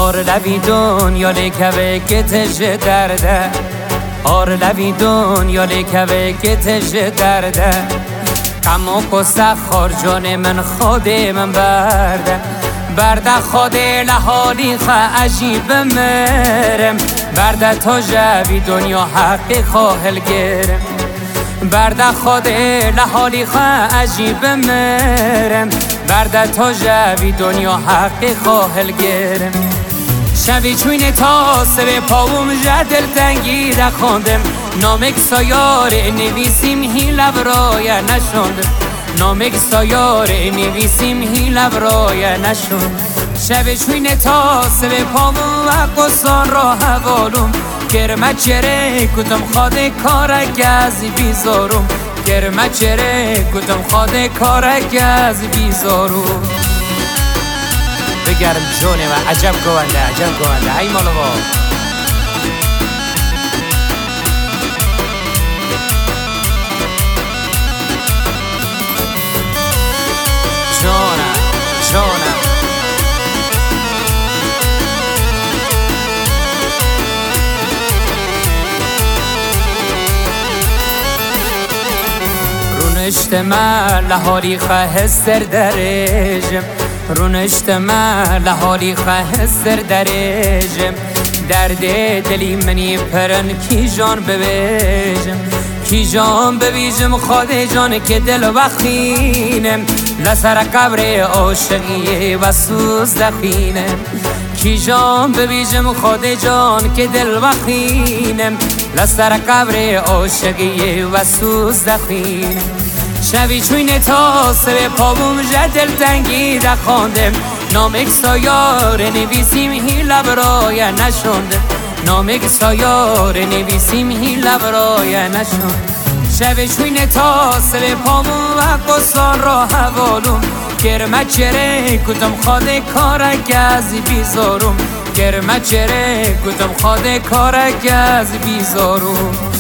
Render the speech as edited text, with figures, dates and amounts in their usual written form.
لوی دنیا لیکوه که تجه درده لوی دنیا لیکوه که تجه درده غم و سخار جان من خود من برده خود لحالی خو عجیب مرم برده تا جوی دنیا حقی خواهل گرم برده خود لحالی خو عجیب مرم برده تا جوی دنیا حقی خواهل گرم شوی چوین تا سر پاوم جدل تنگی ده خوندم نامک سایار نویسیم هی لبرای نشوندم نامک سایار نویسیم هی لبرای نشوندم شوی چوین تا سر پاوم و قصان را حوالم گرمه چره کتم خود کارک از بیزارم گرمه چره کتم خود کارک از بیزارم بگرم جونه و عجب گونده ای مالو با جونه رونشت من لحالی خواهستر درجم رونشت من لحالی خواهستر درجم درد دلی منی پرن کی جان ببیجم خود جان که دل بخینم لسر قبر عاشقی و سوز دخینم کی جان ببیجم خود جان که دل بخینم لسر قبر عاشقی و سوز دخینم شوی چوین تا سر پاوم جدل تنگی ده خواندم نامک سایار نویسیم هی لبرای نشوندم نامک سایار نویسیم هی لبرای نشوندم شوی چوین تا سر پاوم و قصان را حوالم گرمه چره کتم خود کارک از بیزارم گرمه چره کتم خود کارک از بیزارم